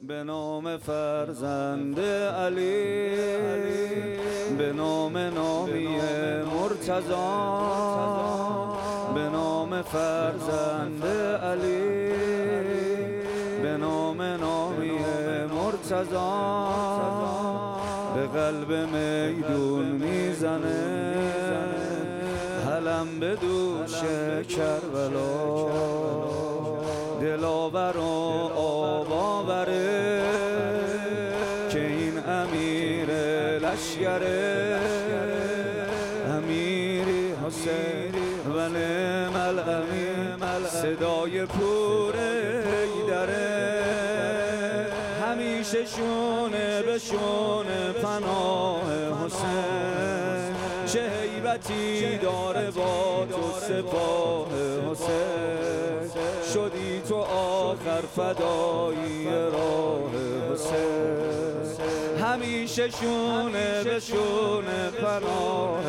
به نام فرزند علی، به نام نامی مرتضی، به نام فرزند علی، به نام نامی مرتضی. به قلب میدون میزنه علم به دوش کربلا، دلاور و آب آوره که این امیر لشکره، امیری حسین و نعم الامیر، صدای پور حیدره. همیشه شونه به شونه پناه حسین، چه هیبتی داره با تو سپاه حسین. شدی تو آخر فدایی راه حسین، همیشه شونه به شونه پناه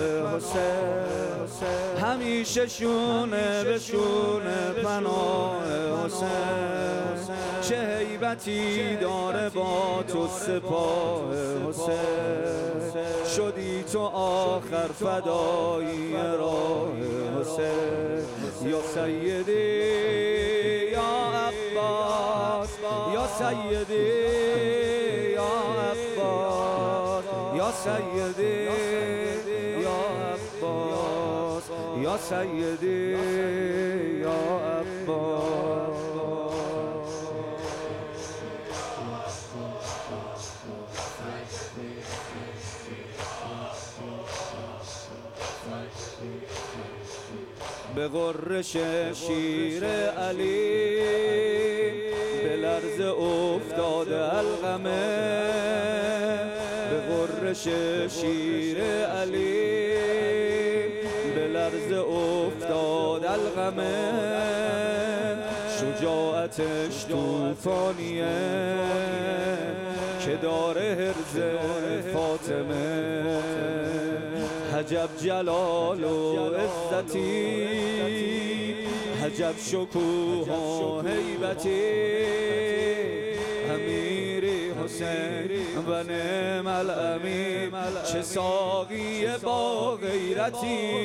حسین، همیشه شونه به شونه پناه حسین. چه هیبتی داره با تو سپاه حسین، شدی تو آخر فدایی راه حسین. یا سیدی یا عباس، یا سیدی یا عباس، یا سیدی یا عباس، یا سیدی یا عباس. به غرش شیر علی به لرز افتاده القمه، به غرش شیر علی به لرز افتاده القمه. شجاعتش طوفانیه که داره حرز فاطمه، عجب جلال و عزتی، عجب شکوه و هیبتی. امیری حسین و نعم الامیر، چه ساقی با غیرتی.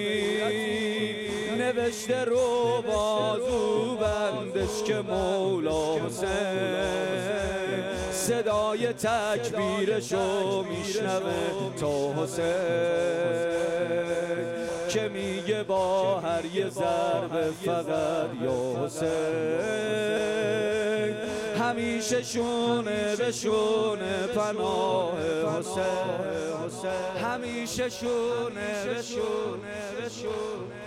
نوشته رو بازو بندش که مولا حسین، صدای تکبیرشو میشنوه تا حسین، که میگه با هر یه ضربه فقط یا حسین. همیشه شونه به شونه پناه حسین، همیشه شونه به شونه به شونه.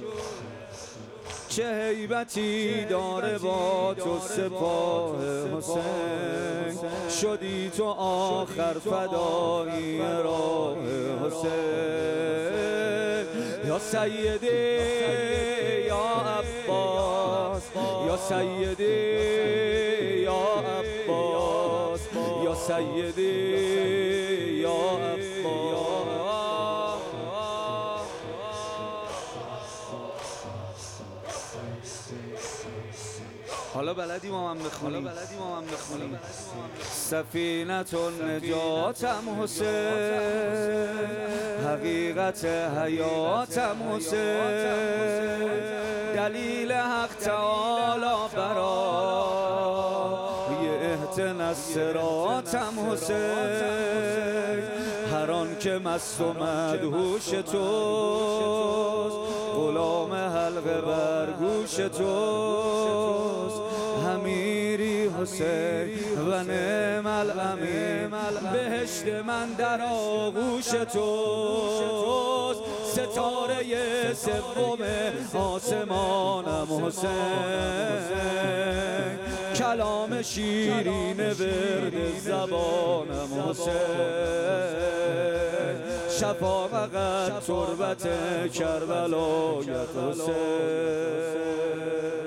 چه هیبتی داره با تو سپاه حسین، شدی تو آخر فدایی راه حسین. یا سیدی یا عباس، یا سیدی یا عباس، یا سیدی یا عباس. حالا بلدی ما من بخونیم، سفینت النجاتم حسین، حقیقت حیاتم حسین، دلیل حق تعالی برای اهتنا الصراطم حسین. هر آن که مست و مدهوش توست، غلام حلقه بر گوش توست. امیری حسین و نعم الامیر، بهشت من در آغوش توست. ستاره سوم آسمانم حسین، کلام شیرین ورد زبانم حسین. شفاقت تربت کربلایت حسین.